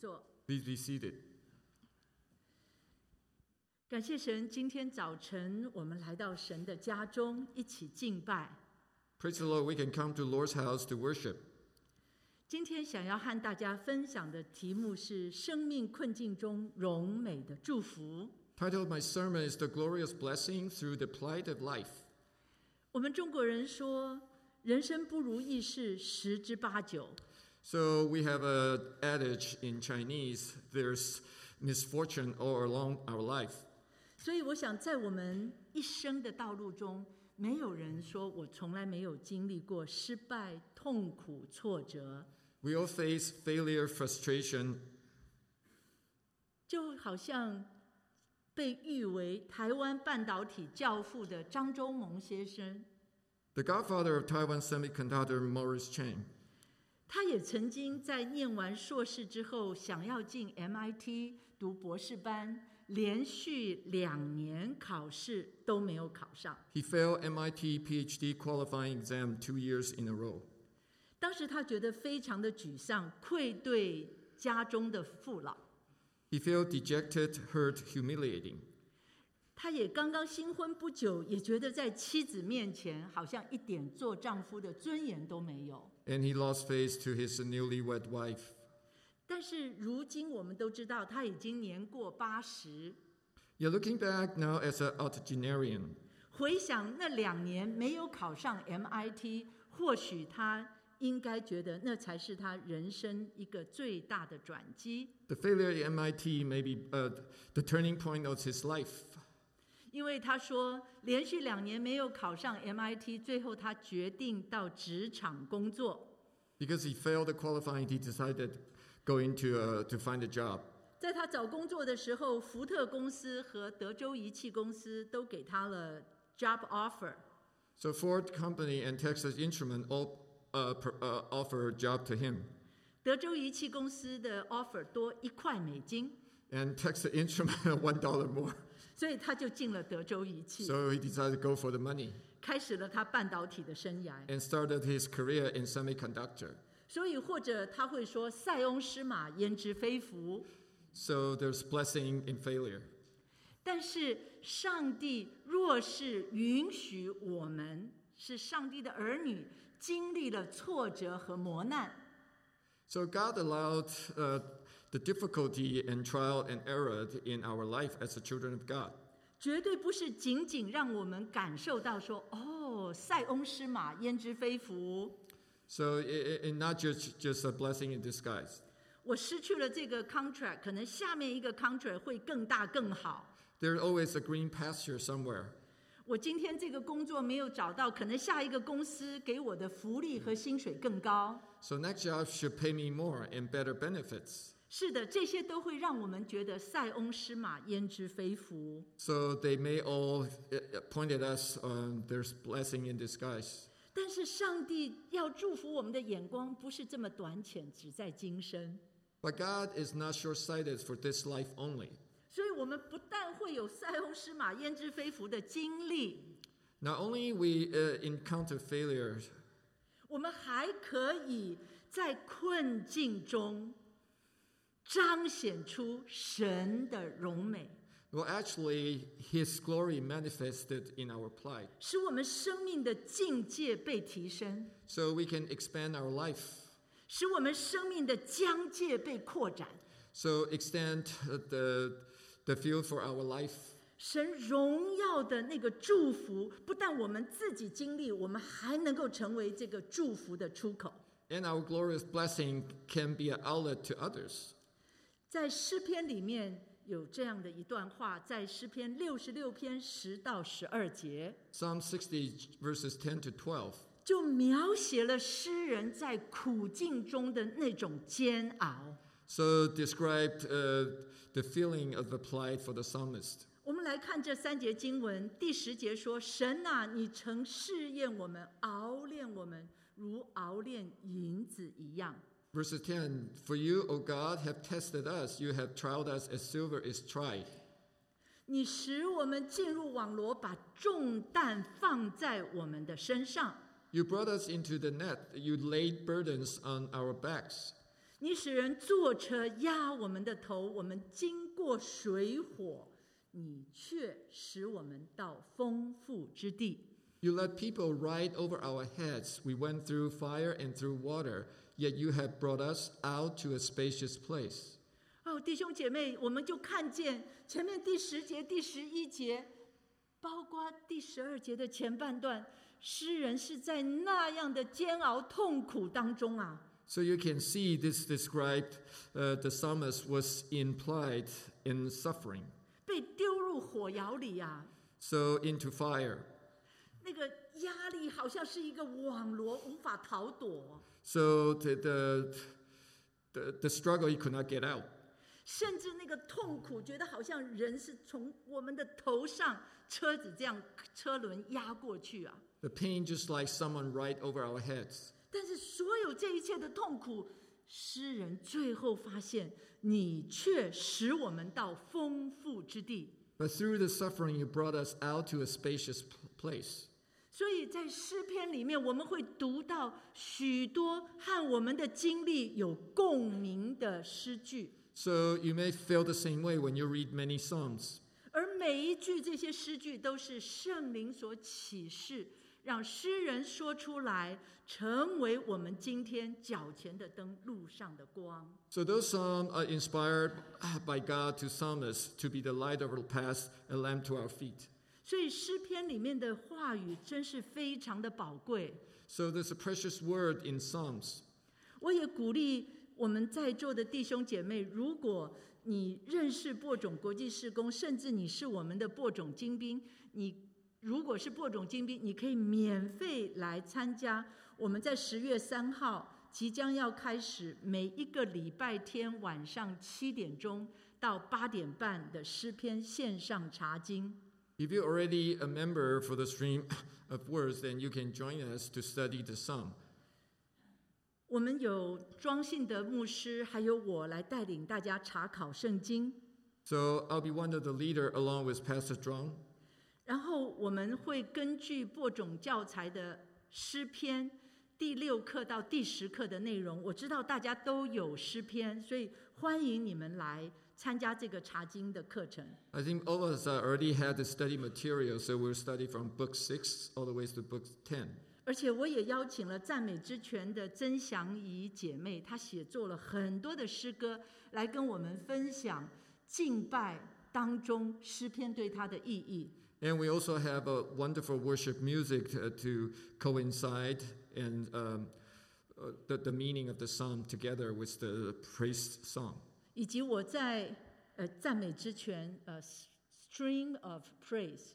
坐。 Please be seated. 感谢神，今天早晨我们来到神的家中，一起敬拜。 Praise the Lord, we can come to Lord's house to worship. 今天想要和大家分享的题目是生命困境中荣美的祝福。 Title of my sermon is The Glorious Blessing Through the Plight of Life. 我们中国人说，人生不如意事十之八九。 So we have an adage in Chinese, there's misfortune all along our life. 所以我想在我们一生的道路中，没有人说我从来没有经历过失败、痛苦、挫折。 We all face failure, frustration. 就好像被誉为台湾半导体教父的张忠谋先生， The godfather of Taiwan semiconductor, Morris Chang, 他也曾经在念完硕士之后，想要进 MIT 读博士班，连续2年考试都没有考上。 he failed MIT PhD qualifying exam 2 years in a row. 当时他觉得非常的沮丧，愧对家中的父老。 He felt dejected, hurt, humiliating. 他也刚刚新婚不久，也觉得在妻子面前好像一点做丈夫的尊严都没有。 And he lost face to his newlywed wife. 但是如今我们都知道，他已经年过80。 You're looking back now as an octogenarian. 回想那2年没有考上 MIT， 或许他应该觉得那才是他人生一个最大的转机。 The failure at MIT may be the turning point of his life. 因为他说，连续2年没有考上 MIT， 最后他决定到职场工作。 Because he failed the qualifying, he decided going to find a job. 在他找工作的时候，福特公司和德州仪器公司都给他了 job offer。 So Ford Company and Texas Instrument all offer a job to him. 德州仪器公司的 offer 多$1， And Texas Instrument $1 more. 所以他就进了德州仪器， So he decided to go for the money 开始了他半导体的生涯。 and started his career in semiconductor. 所以或者他会说，塞翁失马焉知非福。 So there's blessing in failure. 但是上帝若是允许我们是上帝的儿女，经历了挫折和磨难， So God allowed the difficulty and trial and error in our life as the children of God. 绝对不是仅仅让我们感受到说，哦，塞翁失马焉知非福。 So it not just a blessing in disguise. 我失去了这个 contract， 可能下面一个 contract 会更大更好。 There's always a green pasture somewhere. 我今天这个工作没有找到，可能下一个公司给我的福利和薪水更高。 So next job should pay me more and better benefits. 是的，这些都会让我们觉得塞翁失马焉知非福。 So they may all point at us, there's blessing in disguise. 但是上帝要祝福我们的眼光不是这么短浅，只在今生。 But God is not short-sighted for this life only. 所以我们不但会有塞翁失马焉知非福的经历， Not only we encounter failures, 我们还可以在困境中彰显出神的荣美， well, actually, His glory manifested in our plight. 使我们生命的境界被提升， So we can expand our life. 使我们生命的疆界被扩展。 So extend the field for our life. 神荣耀的那个祝福，不但我们自己经历，我们还能够成为这个祝福的出口。 And our glorious blessing can be an outlet to others. 在诗篇里面有这样的一段话，在诗篇66篇10到12节， Psalm 60 verses 10 to 12. 就描写了诗人在苦境中的那种煎熬。 So described the feeling of the plight for the psalmist. 我们来看这3节经文，第10节说：“神啊，你曾试验我们，熬炼我们，如熬炼银子一样。” Verses 10, For you, O God, have tested us. You have tried us as silver is tried. 你使我们进入网罗，把重担放在我们的身上。 You brought us into the net. You laid burdens on our backs. 你使人坐车压我们的头，我们经过水火，你却使我们到丰富之地。 You let people ride over our heads. We went through fire and through water, yet you have brought us out to a spacious place. 弟兄姐妹，我们就看见前面第10节、第11节，包括第12节的前半段，诗人是在那样的煎熬痛苦当中啊。 So you can see this described, the psalmist was implied in suffering. 被丢入火窑里啊。 So into fire. 那个压力好像是一个网罗，无法逃躲。 So the struggle, he could not get out. 甚至那个痛苦，觉得好像人是从我们的头上车子这样车轮压过去啊。 The pain just like someone right over our heads. 但是所有这一切的痛苦，诗人最后发现，你却使我们到丰富之地。 But through the suffering, you brought us out to a spacious place. 所以在诗篇里面，我们会读到许多和我们的经历有共鸣的诗句。 So you may feel the same way when you read many Psalms. 而每一句这些诗句都是圣灵所启示，让诗人说出来，成为我们今天脚前的灯，路上的光。 So those Psalms are inspired by God to psalmists to be the light of our path, a lamp to our feet. 所以诗篇里面的话语真是非常的宝贵。 So there's a precious word in Psalms. 我也鼓励我们在座的弟兄姐妹，如果你认识播种国际事工，甚至你是我们的播种精兵，你如果是播种精兵，你可以免费来参加我们在10月3号即将要开始，每一个礼拜天晚上7点钟到8点半的诗篇线上查经。 If you're already a member for the stream of words, then you can join us to study the Psalm. 我们有庄信德牧师，还有我来带领大家查考圣经。 So I'll be one of the leader along with Pastor Zhuang. 然后我们会根据播种教材的诗篇第6课到第10课的内容，我知道大家都有诗篇，所以欢迎你们来参加这个查经的课程。 I think all of us already had the study material, so we'll study from book 6 all the way to book 10. 而且我也邀请了赞美之泉的曾祥仪姐妹，她写作了很多的诗歌，来跟我们分享敬拜当中诗篇对她的意义。 And we also have a wonderful worship music to coincide and the meaning of the psalm together with the praise song. 以及我在赞美之泉Stream of Praise,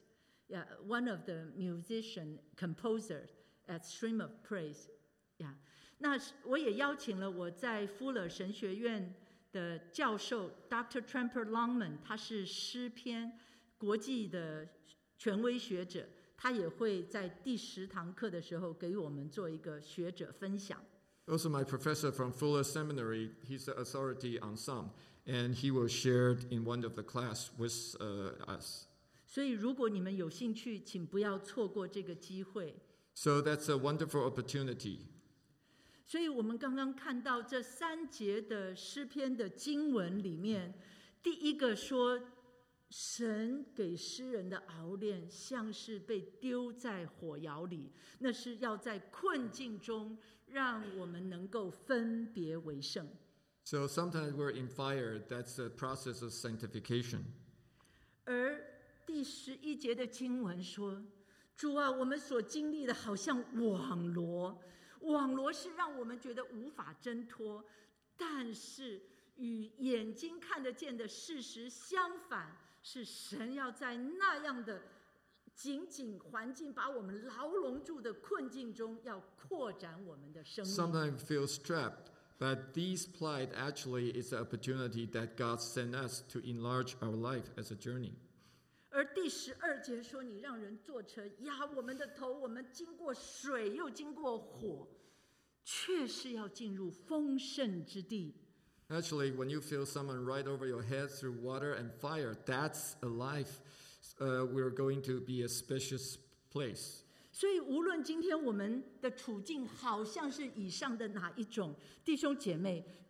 one of the musician composers at Stream of Praise. 那我也邀请了我在富勒神学院的教授 Dr. Tramper Longman， 他是诗篇国际的权威学者，他也会在第10堂课的时候给我们做一个学者分享。 Also, my professor from Fuller Seminary, he's the authority on Psalm, and he will share it in one of the class with us. 所以，如果你们有兴趣，请不要错过这个机会。 So that's a wonderful opportunity. 所以我们刚刚看到这3节的诗篇的经文里面，第一个说，神给诗人的熬炼像是被丢在火窑里，那是要在困境中让我们能够分别为圣。 So sometimes we're in fire. That's the process of sanctification. 而第11节的经文说，主啊，我们所经历的好像网罗，网罗是让我们觉得无法挣脱，但是与眼睛看得见的事实相反，是神要在那样的紧紧环境把我们牢笼住的困境中，要扩展我们的生命。 Sometimes we feel trapped, but this plight actually is the opportunity that God sent us to enlarge our life as a journey. 而第12节说，你让人坐车压我们的头，我们经过水又经过火，却是要进入丰盛之地。 Actually, when you feel someone right over your head through water and fire, that's a life. We're going to be a spacious place. 所以无论今天我们的处境好像是以上的哪一种，弟兄姐妹，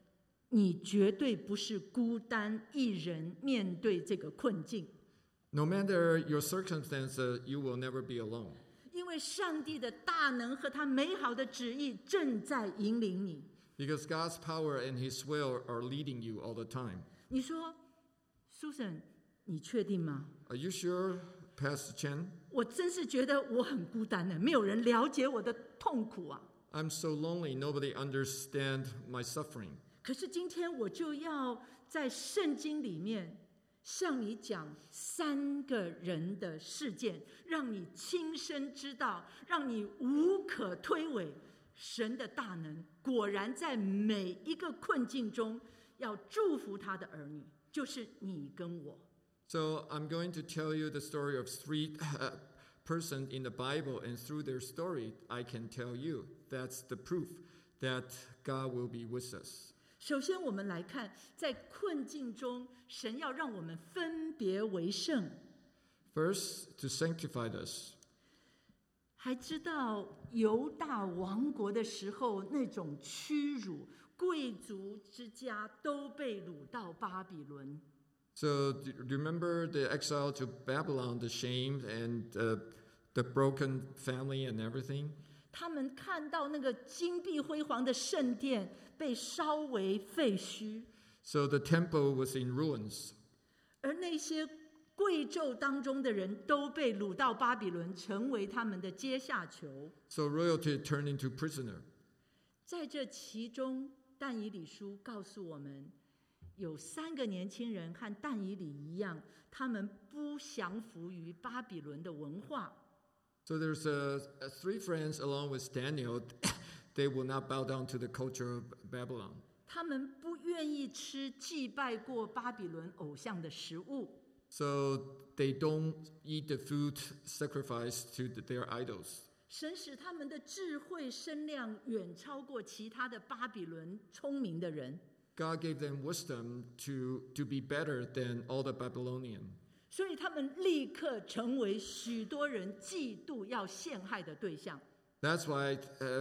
你绝对不是孤单一人面对这个困境。 No matter your circumstances, you will never be alone. 因为上帝的大能和他美好的旨意正在引领你。 Because God's power and His will are leading you all the time. 你说 Susan 你确定吗？ Are you sure, Pastor Chen? 我真是觉得我很孤单的，没有人了解我的痛苦啊。 I'm so lonely, nobody understands my suffering. 可是今天我就要在圣经里面向你讲3个人的事件，让你亲身知道，让你无可推诿神的大能果然在每一个困境中要祝福他的儿女，就是你跟我。 So I'm going to tell you the story of 3 persons in the Bible, and through their story, I can tell you that's the proof that God will be with us. 首先我们来看，在困境中神要让我们分别为圣。 First, to sanctify us. 还知道犹大王国的时候那种屈辱，贵族之家都被掳到巴比伦。 So do you remember the exile to Babylon, the shame and the broken family and everything? 他们看到那个金碧辉煌的圣殿被烧为废墟， So the temple was in ruins. 而那些贵胄当中的人都被掳到巴比伦，成为他们的阶下囚。 So royalty turned into prisoner. 在这其中，但以理书告诉我们，有3个年轻人和但以理一样，他们不降服于巴比伦的文化。 So there's 3 friends along with Daniel. They will not bow down to the culture of Babylon. 他们不愿意吃祭拜过巴比伦偶像的食物。 So they don't eat the food sacrificed to their idols. 神使他们的智慧声量远超过其他的巴比伦聪明的人， God gave them wisdom to be better than all the Babylonian. 所以他们立刻成为许多人嫉妒要陷害的对象。 That's why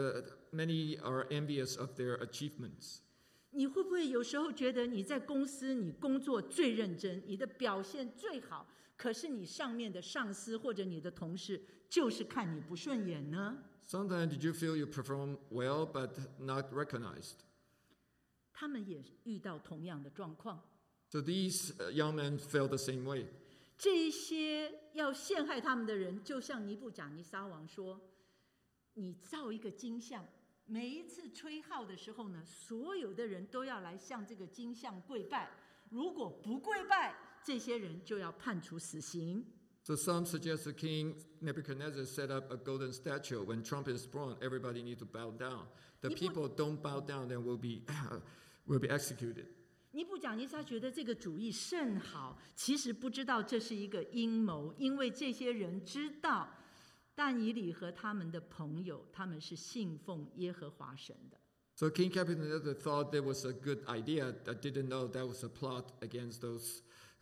many are envious of their achievements. 你会不会有时候觉得你在公司你工作最认真，你的表现最好，可是你上面的上司或者你的同事就是看你不顺眼呢？ Sometimes did you feel you perform well but not recognized? 他们也遇到同样的状况。 So these young men felt the same way. 这些要陷害他们的人，就像尼布甲尼撒王说：“你造一个金像，每一次吹号的时候呢，所有的人都要来向这个金像跪拜。如果不跪拜，这些人就要判处死刑。” So some suggest the king Nebuchadnezzar set up a golden statue. When trumpet is blown, everybody needs to bow down. The people don't bow down, then will be executed. 尼布甲尼撒觉得这个主意甚好，其实不知道这是一个阴谋，因为这些人知道但以理和他们的朋友，他们是信奉耶和华神的。 So King Nebuchadnezzar thought that was a good idea. I didn't know that was a plot against those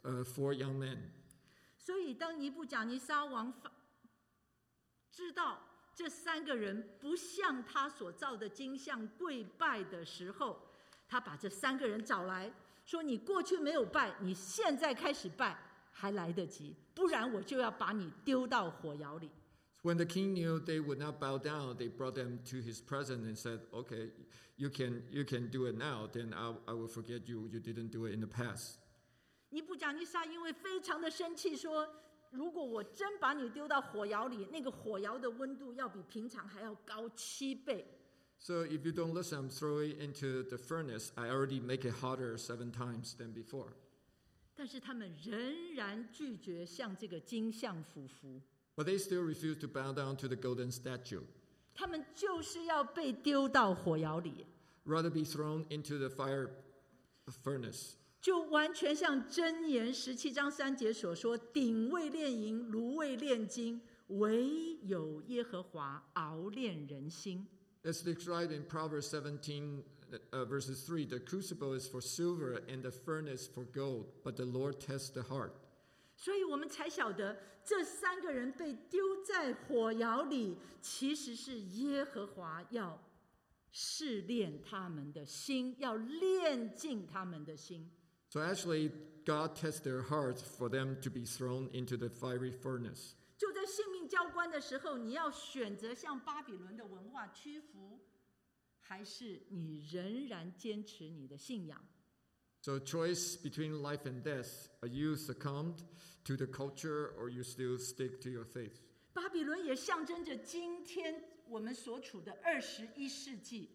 4 young men. 所以当尼布甲尼撒王知道这3个人不向他所造的金像跪拜的时候，他把这3个人找来说：“你过去没有拜，你现在开始拜还来得及，不然我就要把你丢到火窑里。” When the king knew they would not bow down, they brought them to his presence and said, "Okay, you can do it now. Then I will forget you. You didn't do it in the past." 尼布甲尼撒因为非常的生气，说：“如果我真把你丢到火窑里，那个火窑的温度要比平常还要高7倍。” So if you don't listen, I'm throwing into the furnace. I already make it hotter 7 times than before. 但是他们仍然拒绝向这个金像俯伏， But they still refuse to bow down to the golden statue. 他们就是要被丢到火窑里， Rather be thrown into the fire furnace. 就完全像箴言17章3节所说：“鼎未炼银，炉未炼金，唯有耶和华熬炼人心。” As described in Proverbs 17, verses 3, the crucible is for silver and the furnace for gold, but the Lord tests the heart. 所以我们才晓得，这3个人被丢在火窑里，其实是耶和华要试炼他们的心，要炼尽他们的心。 So actually, God tests their hearts for them to be thrown into the fiery furnace. 就在性命交关的时候，你要选择向巴比伦的文化屈服，还是你仍然坚持你的信仰？ So choice between life and death. Are you succumbed to the culture or you still stick to your faith? 巴比伦也象征着今天我们所处的21世纪。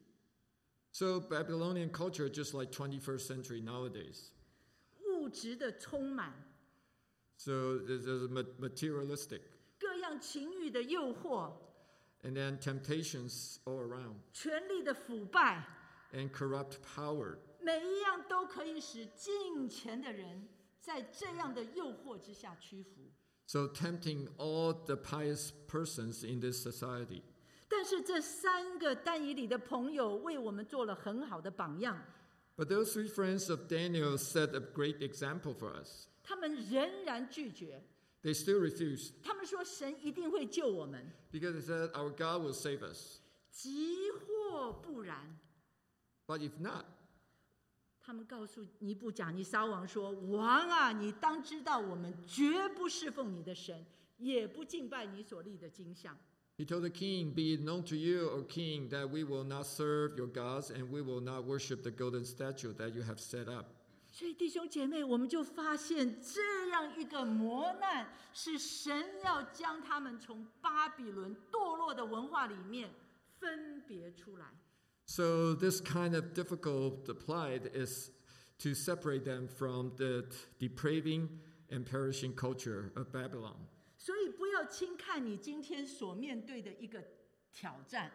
So Babylonian culture, just like 21st century nowadays. 物质的充满， So there's materialistic. 各样情欲的诱惑， And then temptations all around. 权力的腐败， And corrupt power. 每一样都可以使敬虔的人在这样的诱惑之下屈服。 So tempting all the pious persons in this society. 但是这3个但以理的朋友为我们做了很好的榜样， But those 3 friends of Daniel set a great example for us. 他们仍然拒绝， They still refused 他们说神一定会救我们， because they said, our God will save us. 即或不然， But if not, 他们告诉尼布甲尼撒王说：“王啊，你当知道，我们绝不侍奉你的神，也不敬拜你所立的金像。” he told the king, be it known to you, O king, that we will not serve your gods and we will not worship the golden statue that you have set up. 所以弟兄姐妹，我们就发现这样一个磨难，是神要将他们从巴比伦堕落的文化里面分别出来。 So this kind of difficult plight is to separate them from the depraving and perishing culture of Babylon. 所以不要轻看你今天所面对的一个挑战，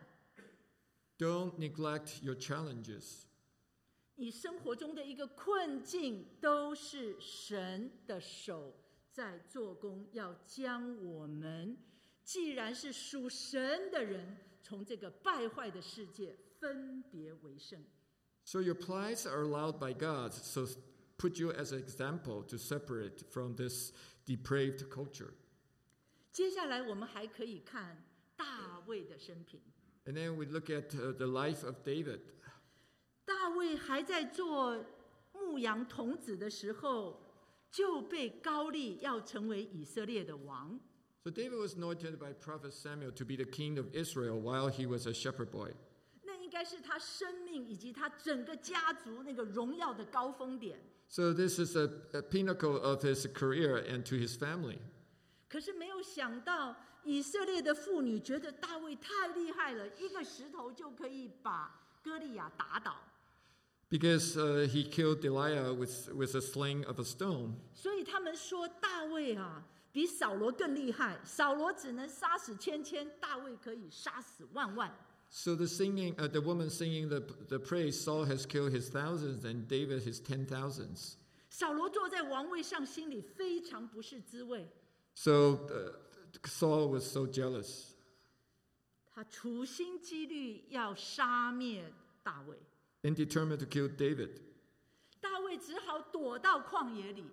Don't neglect your challenges. 你生活中的一个困境，都是神的手在做工，要将我们既然是属神的人，从这个败坏的世界分别为圣。 So your plights are allowed by God, so put you as an example to separate from this depraved culture. 接下来我们还可以看大卫的生平。 And then we look at the life of David. 大卫还在做牧羊童子的时候，就被膏立要成为以色列的王。 So David was anointed by prophet Samuel to be the king of Israel while he was a shepherd boy. 那应该是他生命以及他整个家族那个荣耀的高峰点。 So this is a pinnacle of his career and to his family. 可是没有想到，以色列的妇女觉得大卫太厉害了，一个石头就可以把歌利亚打倒。 Because he killed Delilah with a sling of a stone. 所以他们说大卫啊，比扫罗更厉害。扫罗只能杀死千千，大卫可以杀死万万。 So the woman singing the praise, Saul has killed his thousands and David his 10,000s. 扫罗坐在王位上，心里非常不是滋味。 So Saul was so jealous. 他处心积虑要杀灭大卫， And determined to kill David. 大卫只好躲到旷野里。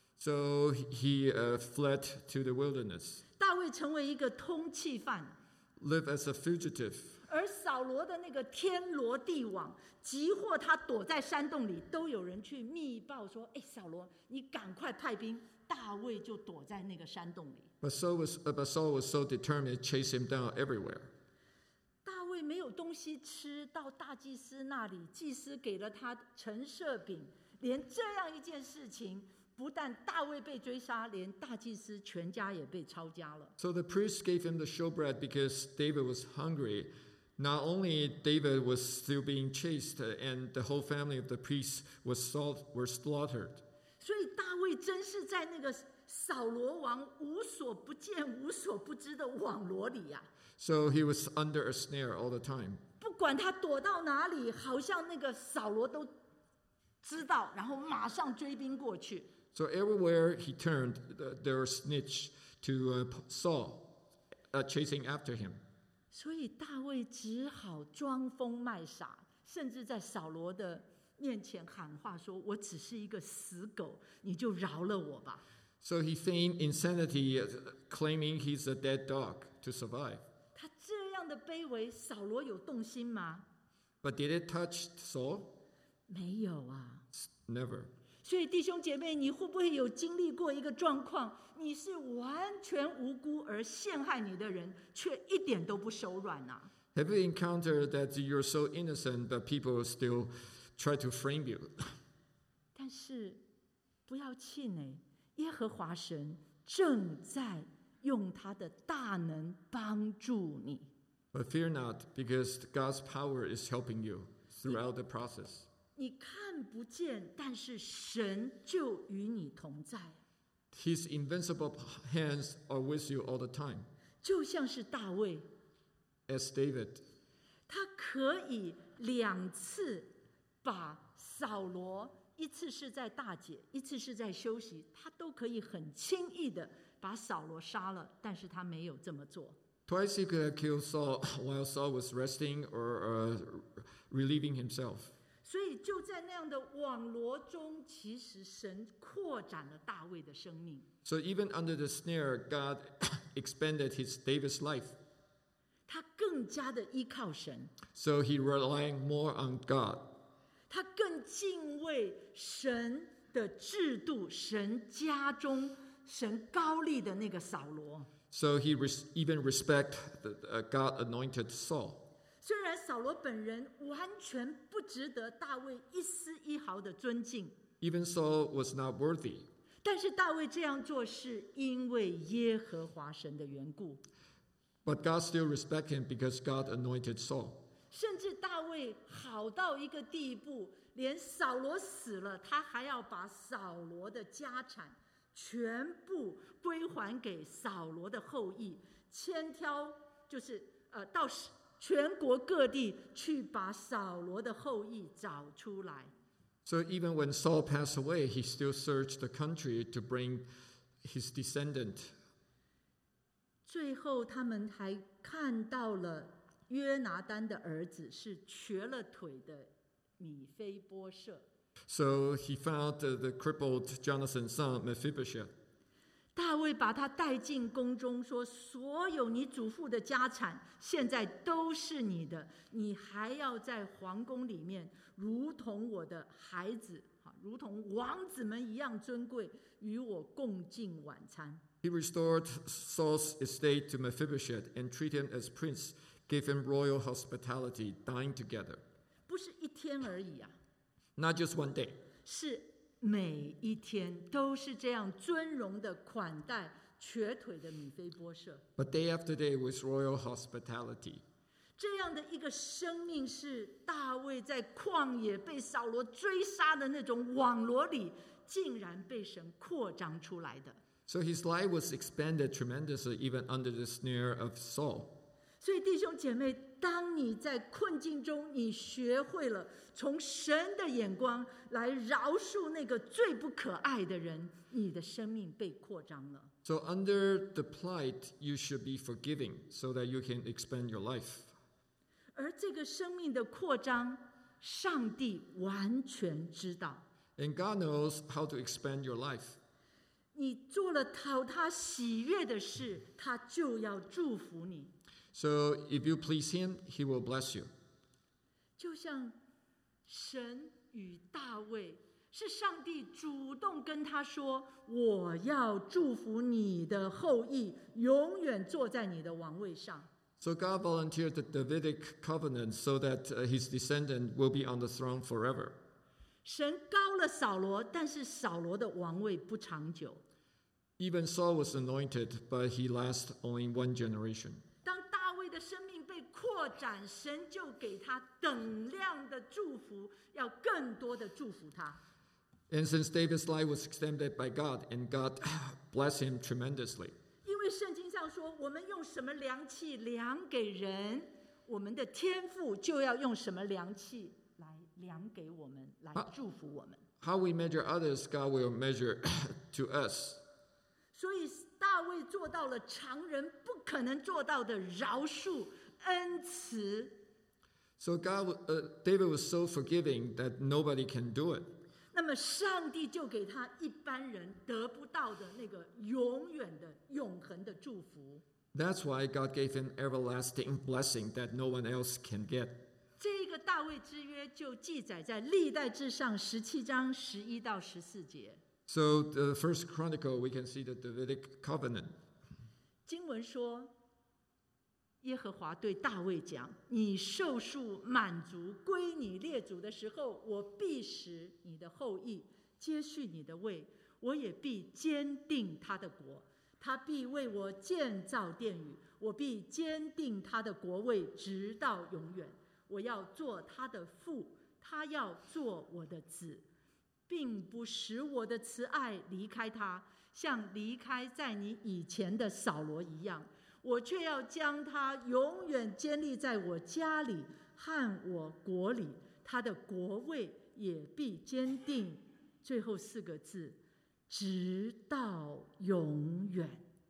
So he fled to the wilderness, 大卫成为一个通缉犯， lived as a fugitive. 而扫罗的那个天罗地网，即或他躲在山洞里，都有人去密报说：“哎，扫罗，你赶快派兵。”大卫就躲在那个山洞里。 But Saul was so determined to chase him down everywhere. 大卫没有东西吃，到大祭司那里，祭司给了他陈设饼。连这样一件事情，不但大卫被追杀，连大祭司全家也被抄家了。 So the priest gave him the showbread because David was hungry. Not only David was still being chased, and the whole family of the priests were slaughtered. 所以大卫真是在那个扫罗王无所不见、无所不知的网罗里呀、 So he was under a snare all the time. 不管他躲到哪里，好像那个扫罗都知道，然后马上追兵过去。 So everywhere he turned, there were snitch to Saul, chasing after him. 所以大卫只好装疯卖傻，甚至在扫罗的面前喊话说：“我只是一个死狗，你就饶了我吧。” So he feigned insanity, claiming he's a dead dog to survive. 他这样的卑微，扫罗有动心吗？ But did it touch Saul? 没有啊。 Never. 所以弟兄姐妹，你会不会有经历过一个状况，你是完全无辜而陷害你的人，却一点都不手软啊？ Have you encountered that you're so innocent, but people still try to frame you? 但是不要气馁，耶和华神正在用他的大能帮助你。 But fear not, because God's power is helping you throughout the process. 你看不见，但是神就与你同在。 His invincible hands are with you all the time. 就像是大卫， As David, 他可以2次把扫罗，一次是在大解，一次是在休息，他都可以很轻易的把扫罗杀了，但是他没有这么做。 twice he could have killed Saul while Saul was resting or relieving himself. 所以就在那样的网罗中，其实神扩展了大卫的生命。 So even under the snare, God expanded David's life. 他更加的依靠神， So he relying more on God. 他更敬畏神的制度，神家中神高立的那个扫罗。 So he even respect the God anointed Saul. 虽然扫罗本人完全不值得大卫一丝一毫的尊敬， Even Saul was not worthy. 但是大卫这样做是因为耶和华神的缘故。 But God still respect him because God anointed Saul. 甚至大卫好到一个地步，连扫罗死了，他还要把扫罗的家产全部归还给扫罗的后裔，千挑就是到全国各地去把扫罗的后裔找出来。 So even when Saul passed away, he still searched the country to bring his descendant. 最后他们还看到了约拿单的儿子是瘸了腿的米非波设。 So he found the crippled Jonathan's son, Mephibosheth. 大卫把他带进宫中，说：“所有你祖父的家产，现在都是你的，你还要在皇宫里面，如同我的孩子，如同王子们一样尊贵，与我共进晚餐。” He restored Saul's estate to Mephibosheth and treated him as prince, gave him royal hospitality, dined together. 不是一天而已啊， Not just one day. 是每一天都是这样尊荣的款待瘸腿的米非波设。 But day after day with royal hospitality. 这样的一个生命是大卫在旷野被扫罗追杀的那种网罗里，竟然被神扩张出来的。 So his life was expanded tremendously even under the snare of Saul. 所以弟兄姐妹，当你在困境中，你学会了从神的眼光来饶恕那个最不可爱的人，你的生命被扩张了。 So under the plight, you should be forgiving so that you can expand your life. 而这个生命的扩张，上帝完全知道。 And God knows how to expand your life. 你做了讨他喜悦的事，他就要祝福你。 So if you please him, he will bless you. 就像神与大卫，是上帝主动跟他说：“我要祝福你的后裔，永远坐在你的王位上。” So God volunteered the Davidic covenant so that his descendant will be on the throne forever. 神膏了扫罗，但是扫罗的王位不长久。 Even Saul was anointed, but he lasted only one generation. 当大卫的生命被扩展，神就给他等量的祝福，要更多的祝福他。 And since David's life was extended by God, and God blessed him tremendously. 因为圣经上说，我们用什么量器量给人，我们的天父就要用什么量器来量给我们，来祝福我们。 How we measure others, God will measure to us. 所以大卫做到了常人不可能做到的饶恕、恩慈。 So David was so forgiving that nobody can do it. 那么上帝就给他一般人得不到的那个永远的、永恒的祝福。 That's why God gave him everlasting blessing that no one else can get. 这个大卫之约就记载在历代志上17章11到14节。 So the first Chronicle, we can see the Davidic covenant. 经文说，耶和华对大卫讲：你寿数满足归你列祖的时候，我必使你的后裔接续你的位，我也必坚定他的国，他必为我建造殿宇，我必坚定他的国位直到永远。我要做他的父，他要做我的子，并不使我的慈爱离开他，像离开在你以前的扫罗一样。我却要将他永远坚立在我家里和我国里，他的国位也必坚定。最后4个字，直到永远。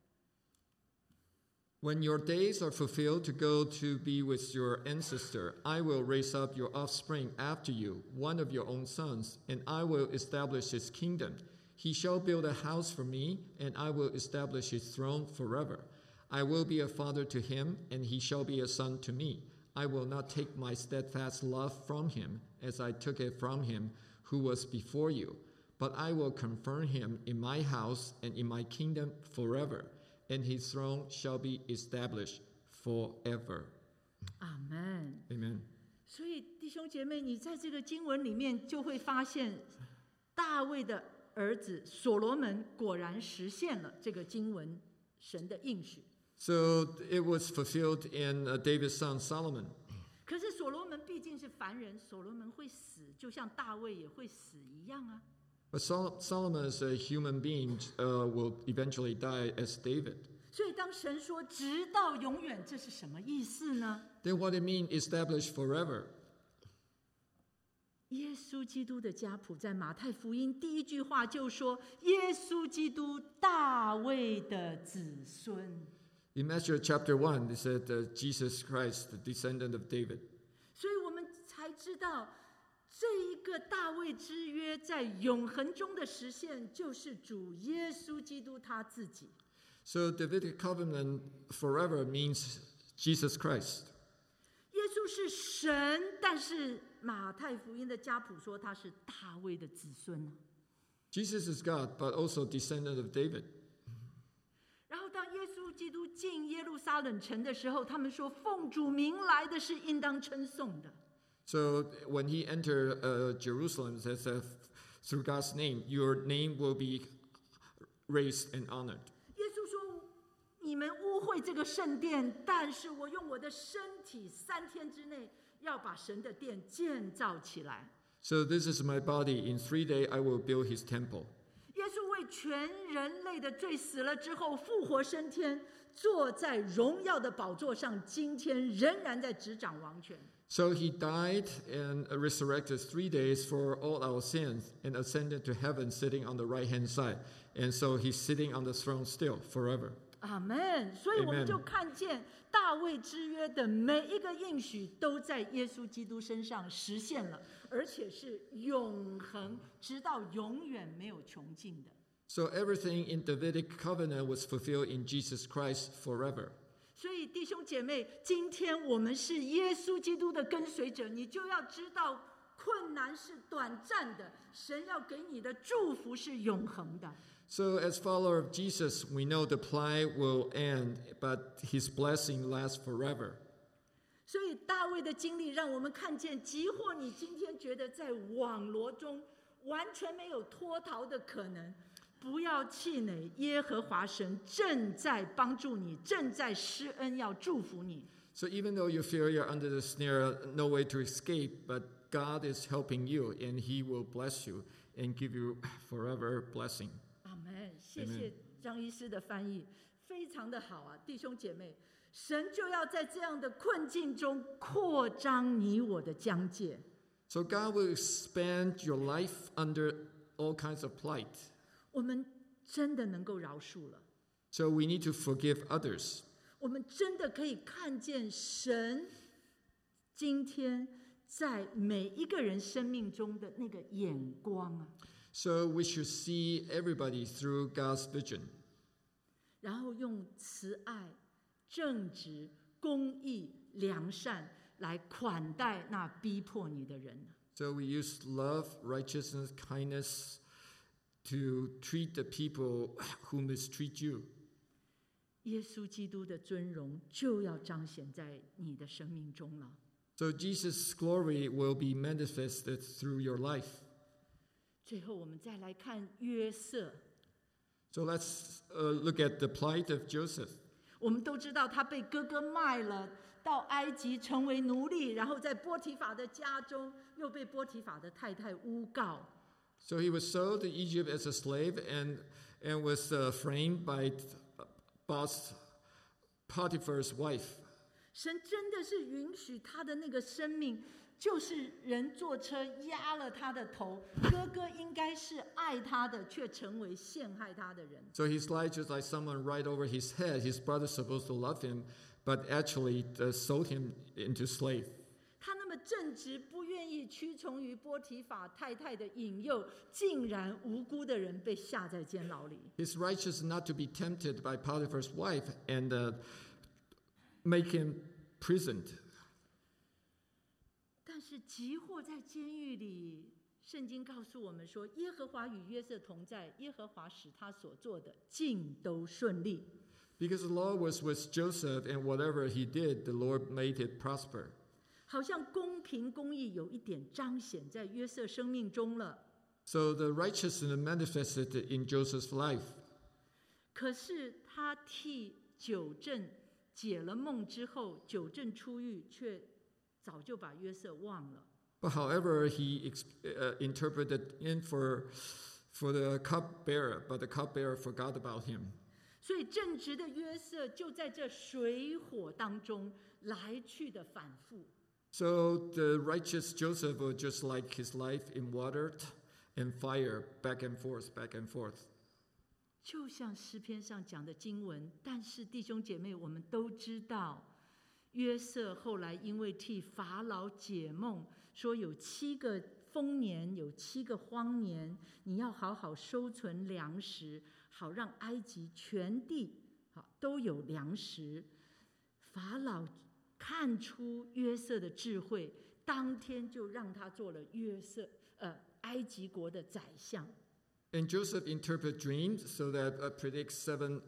When your days are fulfilled to go to be with your ancestor, I will raise up your offspring after you, one of your own sons, and I will establish his kingdom. He shall build a house for me, and I will establish his throne forever. I will be a father to him, and he shall be a son to me. I will not take my steadfast love from him, as I took it from him who was before you, but I will confirm him in my house and in my kingdom forever.And his throne shall be established forever. Amen. Amen. 所以弟兄姐妹，你在这个经文里面就会发现，大卫的儿子所罗门果然实现了这个经文神的应许。 So it was fulfilled in David's son Solomon. 可是所罗门毕竟是凡人，所罗门会死，就像大卫也会死一样啊。 But Solomon as a human being will eventually die as David. 所以当神说直到永远，这是什么意思呢？ Then what it means established forever? 耶稣基督的家谱在马太福音第1句话就说，耶稣基督大卫的子孙。 In Matthew chapter 1, it said Jesus Christ, the descendant of David. 所以我们才知道，这一个大卫之约在永恒中的实现，就是主耶稣基督他自己。 So Davidic covenant forever means Jesus Christ. 耶稣是神，但是马太福音的家谱说他是大卫的子孙。 Jesus is God, but also descendant of David. 然后当耶稣基督进耶路撒冷城的时候，他们说奉主名来的是应当称颂的。 So when he entered Jerusalem, it says through God's name, your name will be raised and honored. 耶稣说：“你们污秽这个圣殿，但是我用我的身体3天之内要把神的殿建造起来。” So this is my body. In 3 days I will build his temple. 耶稣为全人类的罪死了之后复活升天，坐在荣耀的宝座上，今天仍然在执掌王权。 So he died and resurrected 3 days for all our sins and ascended to heaven, sitting on the right-hand side. And so he's sitting on the throne still forever. 阿们。所以我们就看见大卫之约的每一个应许都在耶稣基督身上实现了，而且是永恒，直到永远没有穷尽的。 So everything in Davidic covenant was fulfilled in Jesus Christ forever. 所以弟兄姐妹，今天我们是耶稣基督的跟随者，你就要知道困难是短暂的，神要给你的祝福是永恒的。 So as follower of Jesus, we know the plight will end, but his blessing lasts forever. 所以大卫的经历让我们看见，即或你今天觉得在网罗中完全没有脱逃的可能，不要气馁，耶和华神正在帮助你，正在施恩要祝福你。 So even though you feel you're under the snare, no way to escape, but God is helping you, and he will bless you and give you forever blessing. 阿们，谢谢张医师的翻译，非常的好啊，弟兄姐妹，神就要在这样的困境中扩张你我的疆界。 So God will expand your life under all kinds of plight. 我们真的能够饶恕了， So we need to forgive others. 我们真的可以看见神今天在每一个人生命中的那个眼光啊。 So we should see everybody through God's vision. 然后用慈爱、正直、公义、良善， 来款待那逼迫你的人。 So we use love, righteousness, kindness to treat the people who mistreat you. 耶稣基督的尊荣就要彰显在你的生命中了。 So Jesus' glory will be manifested through your life. 最后，我们再来看约瑟。 So let's look at the plight of Joseph. 我们都知道他被哥哥卖了，到埃及成为奴隶，然后在波提法的家中又被波提法的太太诬告。 So he was sold to Egypt as a slave and was framed by boss Potiphar's wife. 神真的是允许他的那个生命，就是人坐车压了他的头，哥哥应该是爱他的，却成为陷害他的人。 So his life just like someone right over his head. His brother's supposed to love him, but actually sold him into slave. 他那么正直，不愿意屈从于波提法太太的引诱，竟然无辜的人被下在监牢里。 He's righteous not to be tempted by Potiphar's wife and make him imprisoned. 但是即或在监狱里，圣经告诉我们说，耶和华与约瑟同在，耶和华使他所做的尽都顺利。 Because the Lord was with Joseph, and whatever he did, the Lord made it prosper. 好像公平公义有一点彰显在约瑟生命中了。 So the righteousness manifested in Joseph's life. 可是他替九正解了梦之后，九正出狱，却早就把约瑟忘了。 But however, he interpreted in for the cupbearer, but the cupbearer forgot about him. 所以正直的约瑟就在这水火当中来去的反复。 So the righteous Joseph was just like his life in water and fire, back and forth, back and forth. 就像诗篇上讲的经文，但是弟兄姐妹，我们都知道，约瑟后来因为替法老解梦，说有7个丰年，有7个荒年，你要好好收存粮食，好让埃及全地都有粮食。法老看出约瑟的智慧，当天就让他做了埃及国的宰相。 And Joseph interpreted dreams so that predicts 7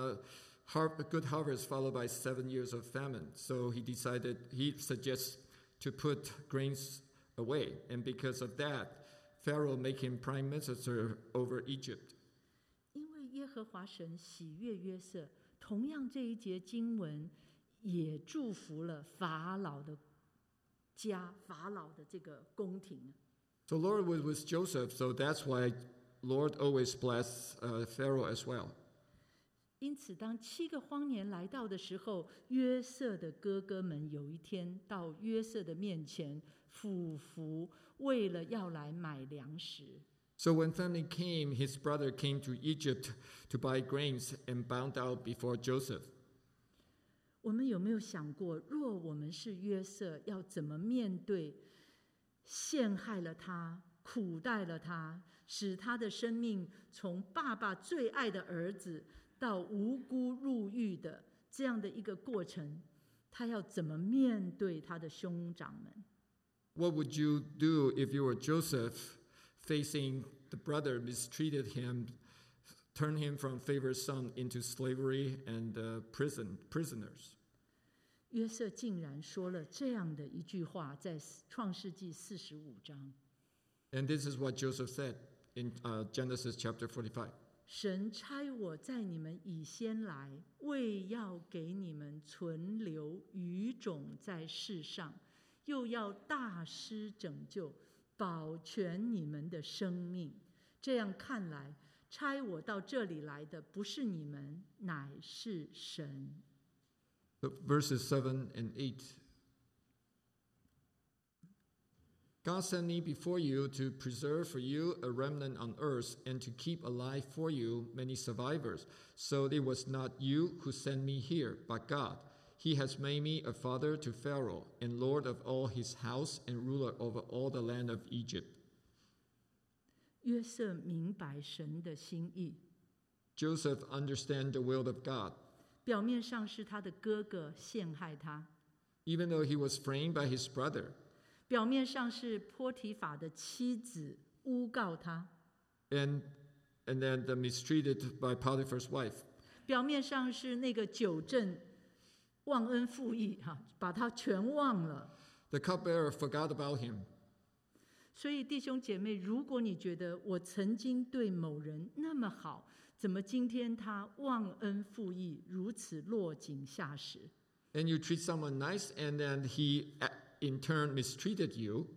good harvests followed by 7 years of famine. So he suggests to put grains away. And because of that, Pharaoh made him prime minister over Egypt. 因为耶和华神喜悦约瑟，同样这一节经文也祝福了法老的家，法老的这个宫廷。 So Lord was with Joseph, so that's why Lord always bless Pharaoh as well. 因此，当7个荒年来到的时候，约瑟的哥哥们有一天到约瑟的面前俯伏，为了要来买粮食。 So when famine came, his brother came to Egypt to buy grains and bowed out before Joseph. 我们有没有想过，若我们是约瑟，要怎么面对陷害了他、苦待了他，使他的生命从爸爸最爱的儿子到无辜入狱的这样的一个过程，他要怎么面对他的兄长们？ What would you do if you were Joseph, facing the brother mistreated him, turned him from favored son into slavery and prisoners? 约瑟竟然说了这样的一句话，在创世纪45章。 And this is what Joseph said in Genesis chapter 45. 神差我在你们以先来，为要给你们存留余种在世上，又要大施拯救，保全你们的生命。这样看来，差我到这里来的不是你们，乃是神。 Verses 7 and 8. God sent me before you to preserve for you a remnant on earth and to keep alive for you many survivors. So it was not you who sent me here, but God. He has made me a father to Pharaoh and lord of all his house and ruler over all the land of Egypt. 约瑟明白神的心意。 Joseph understands the will of God. 表面上是他的哥哥陷害他， even though he was framed by his brother. 表面上是波提法的妻子诬告他， And then mistreated by Potiphar's wife. 表面上是那个酒政忘恩负义把他全忘了。 The cupbearer forgot about him. 所以弟兄姐妹，如果你觉得我曾经对某人那么好，怎么今天他忘恩负义，如此落井下石？ And you treat someone nice, and then he in turn mistreated you.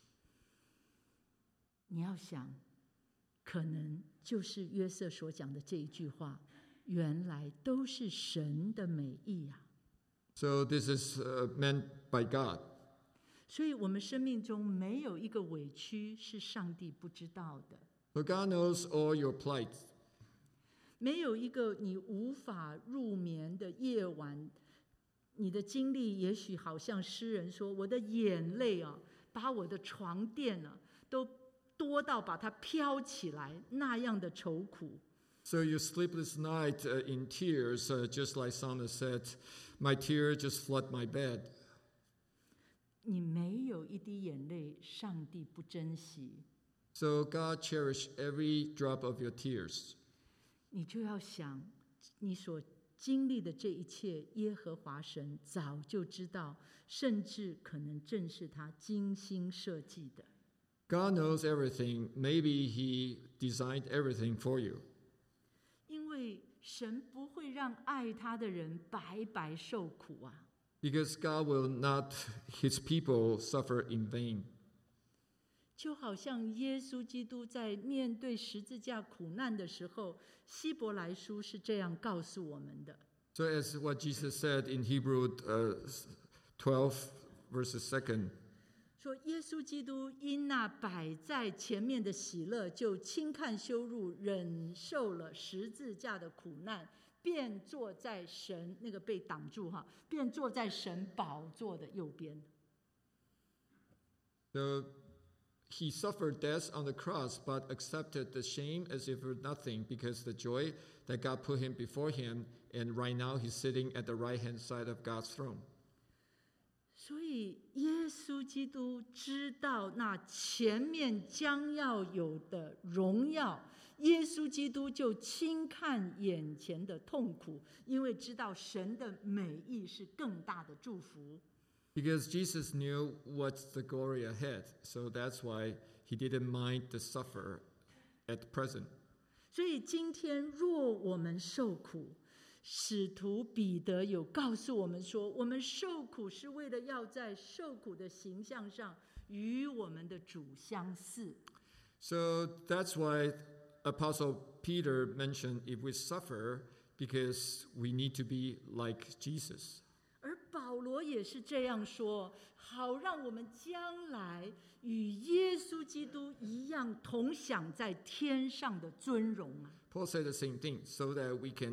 你要想，可能就是约瑟所讲的这一句话，原来都是神的美意啊。 So this is meant by God. 所以我们生命中没有一个委屈是上帝不知道的， But God knows all your plight. 没有一个你无法入眠的夜晚，你的经历也许好像诗人说，我的眼泪把我的床垫都多到把它飘起来，那样的愁苦。 So you sleepless night in tears, just like Psalmist said, my tears just flood my bed. 你没有一滴眼泪，上帝不珍惜。 So God cherished every drop of your tears. 你就要想，你所经历的这一切，耶和华神早就知道，甚至可能正是他精心设计的。 God knows everything. Maybe He designed everything for you. 因为神不会让爱他的人白白受苦啊。 Because God will not His people suffer in vain. 就好像耶稣基督在面对十字架苦难的时候，希伯来书是这样告诉我们的。 So as what Jesus said in Hebrew 12 verses 2, 说耶稣基督因那摆在前面的喜乐，就轻看羞辱，忍受了十字架的苦难，便坐在神那个被挡住便坐在神宝座的右边。 so He suffered death on the cross, but accepted the shame as if it were nothing, because the joy that God put Him before Him, and right now He's sitting at the right-hand side of God's throne. 所以耶稣基督知道那前面将要有的荣耀，耶稣基督就轻看眼前的痛苦，因为知道神的美意是更大的祝福。 Because Jesus knew what's the glory ahead, so that's why He didn't mind the suffer at present. 所以今天若我们受苦，使徒彼得有告诉我们说，我们受苦是为了要在受苦的形象上与我们的主相似。 So that's why Apostle Peter mentioned if we suffer, because we need to be like Jesus. 而保罗也是这样说，好让我们将来与耶稣基督一样，同享在天上的尊荣啊。 Paul said the same thing, so that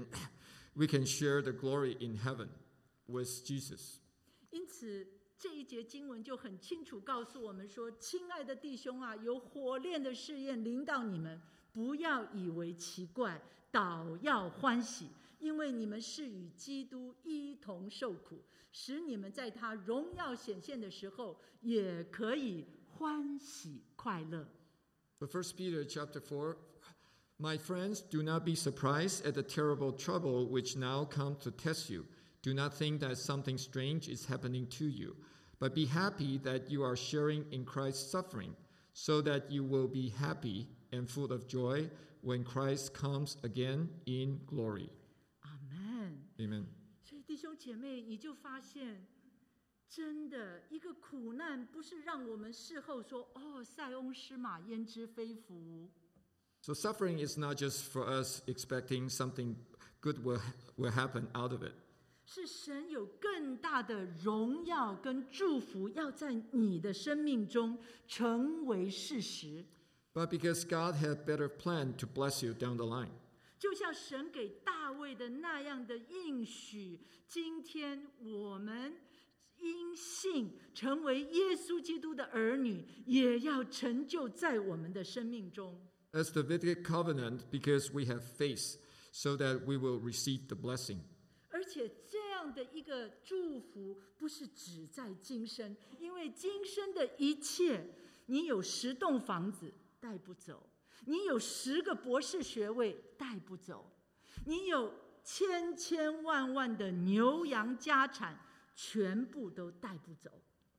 we can share the glory in heaven with Jesus. 因此这一节经文就很清楚告诉我们说，亲爱的弟兄啊，有火炼的试验临到你们，不要以为奇怪，倒要欢喜，因为你们是与基督一同受苦，使你们在他荣耀显现的时候，也可以欢喜快乐。 But 1 Peter chapter 4, my friends, do not be surprised at the terrible trouble which now comes to test you. Do not think that something strange is happening to you, but be happy that you are sharing in Christ's suffering, so that you will be happy and full of joy when Christ comes again in glory. 阿们。 Amen. 所以弟兄姐妹，你就发现，真的一个苦难，不是让我们事后说哦，塞翁失马，焉知非福。 So suffering is not just for us expecting something good will happen out of it. 是神有更大的荣耀跟祝福，要在你的生命中成为事实。 But because God had better plan to bless you down the line. 就像神给大卫的那样的应许，今天我们因信成为耶稣基督的儿女，也要成就在我们的生命中。 As the Davidic covenant, because we have faith, so that we will receive the blessing. 而且这样样的一个祝福不是只在今生，因为今生的一切，你有10栋房子带不走，你有10个博士学位带不走，你有千万的牛羊家产全部都带不走。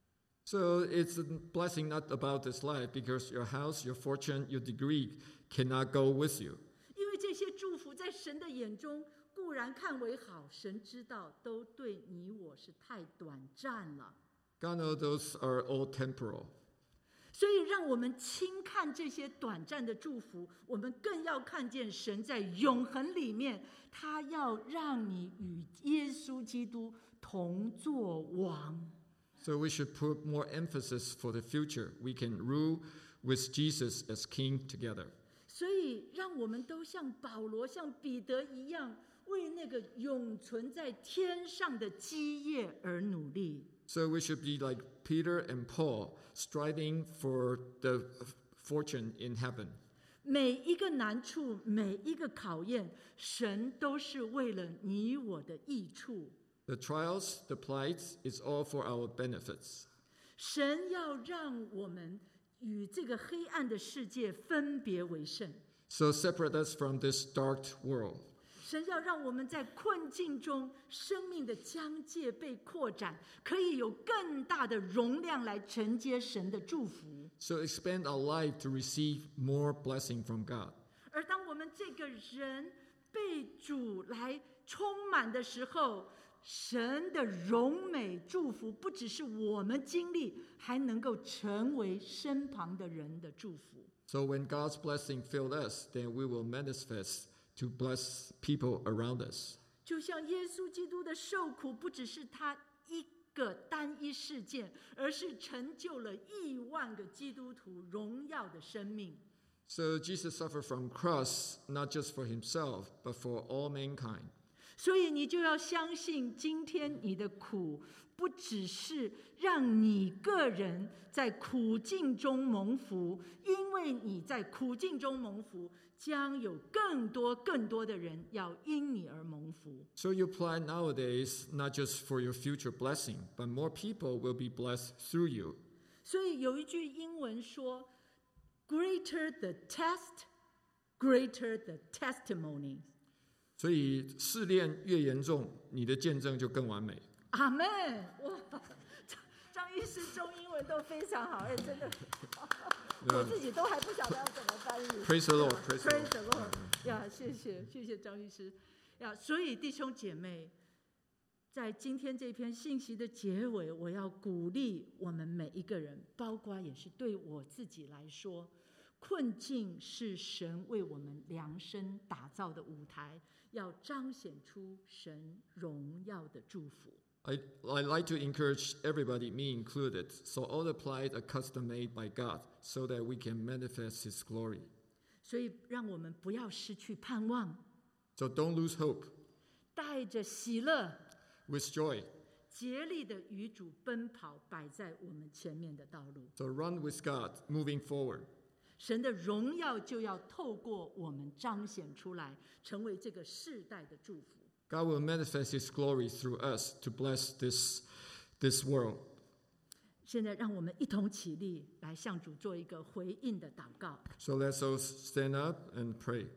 So it's a blessing not about this life, because your house, your fortune, your degree cannot go with you. 因为这些祝福在神的眼中固然看为好，神知道都对你我是太短暂了。 God knows those are all temporal. 所以让我们轻看这些短暂的祝福，我们更要看见神在永恒里面，他要让你与耶稣基督同作王。 So we should put more emphasis for the future. We can rule with Jesus as king together. 所以让我们都像保罗、像彼得一样，为那个永存在天上的基业而努力。 So we should be like Peter and Paul, striving for the fortune in heaven. 每一个难处，每一个考验，神都是为了你我的益处。 The trials, the plights, is all for our benefits. 神要让我们与这个黑暗的世界分别为圣。 So separate us from this dark world. 神要让我们在困境中，生命的疆界被扩展，可以有更大的容量来承接神的祝福。 So expand our life to receive more blessing from God. 而当我们这个人被主来充满的时候，神的荣美祝福不只是我们经历，还能够成为身旁的人的祝福。 So when God's blessing filled us, then we will manifest to bless people around us. 就像耶稣基督的受苦，不只是他一个单一事件，而是成就了10000个基督徒荣耀的生命。 So Jesus suffered from cross, not just for himself, but for all mankind. 所以你就要相信，今天你的苦不只是让你个人在苦境中蒙福，因为你在苦境中蒙福，将有更多的人要因你而蒙福。 So you plan nowadays not just for your future blessing, but more people will be blessed through you. 所以有一句英文说 ，Greater the test, greater the testimony。 所以试炼越严重，你的见证就更完美。 阿们！哇，张医师中英文都非常好，哎，真的，我自己都还不晓得要怎么翻译。 Praise the Lord, praise the Praise Lord. the Lord！ 呀，谢谢张医师呀。所以弟兄姐妹，在今天这篇信息的结尾，我要鼓励我们每一个人，包括也是对我自己来说，困境是神为我们量身打造的舞台，要彰显出神荣耀的祝福。 I like to encourage everybody, me included, so all the plight are custom made by God, so that we can manifest His glory. 所以让我们不要失去盼望， So don't lose hope. 带着喜乐， With joy. 竭力的与主奔跑，摆在我们前面的道路。 So run with God, moving forward. 神的荣耀就要透过我们彰显出来，成为这个世代的祝福。 God will manifest His glory through us to bless this world. 现在让我们一同起立，来向主做一个回应的祷告。 So let's all stand up and pray.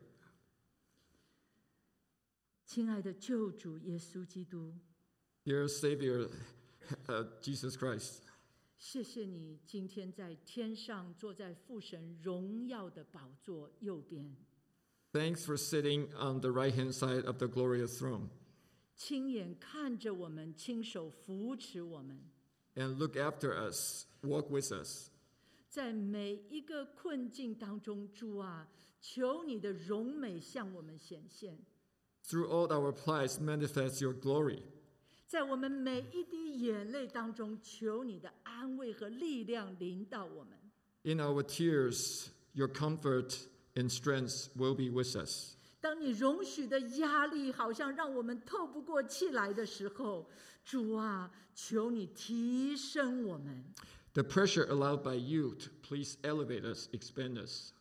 亲爱的救主耶稣基督， Dear Savior, Jesus Christ, 谢谢你今天在天上坐在父神荣耀的宝座右边， thanks for sitting on the right-hand side of the glorious throne, 亲眼看着我们，亲手扶持我们， and look after us, walk with us. 在每一个困境当中，主啊，求你的荣美向我们显现。 Through all our plights, manifest your glory. 在我们每一滴眼泪当中，求你的安慰和力量临到我们。 In our tears, your comfort and strength will be with us. 当你容许的压力好像让我们透不过气来的时候，主啊，求你提升我们。 The pressure allowed by you to please elevate us, expand us.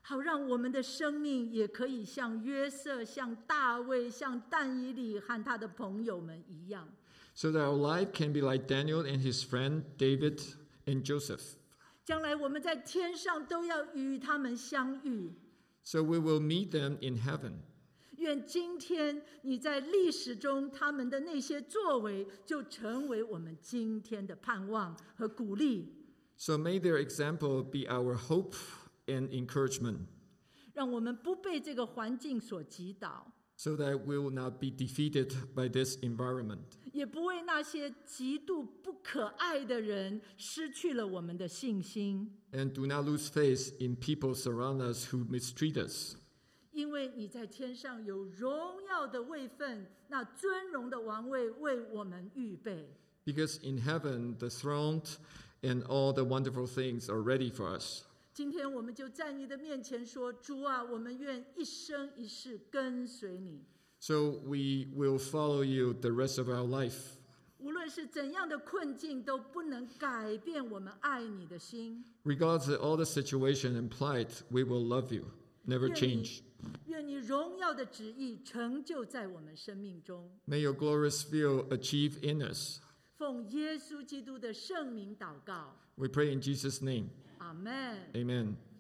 好让我们的生命也可以像约瑟、像大卫、像但以理和他的朋友们一样。 So that our life can be like Daniel and his friend David and Joseph. 将来我们在天上都要与他们相遇。 So we will meet them in heaven. 愿今天你在历史中他们的那些作为，就成为我们今天的盼望和鼓励。 So may their example be our hope and encouragement. 让我们不被这个环境所击倒， So that we will not be defeated by this environment. 也不为那些极度不可爱的人失去了我们的信心。 And do not lose faith in people surround us who mistreat us. 因为你在天上有荣耀的位分，那尊荣的王位为我们预备。 Because in heaven, the throne and all the wonderful things are ready for us. 今天我们就在你的面前说，主啊，我们愿一生一世跟随你。 So we will follow you the rest of our life. 无论是怎样的困境，都不能改变我们爱你的心。 Regardless of all the situation and plight, we will love you, never change. 愿你荣耀的旨意成就在我们生命中。 May your glorious will achieve in us. 奉耶稣基督的圣名祷告， We pray in Jesus' name. 阿们。 Amen.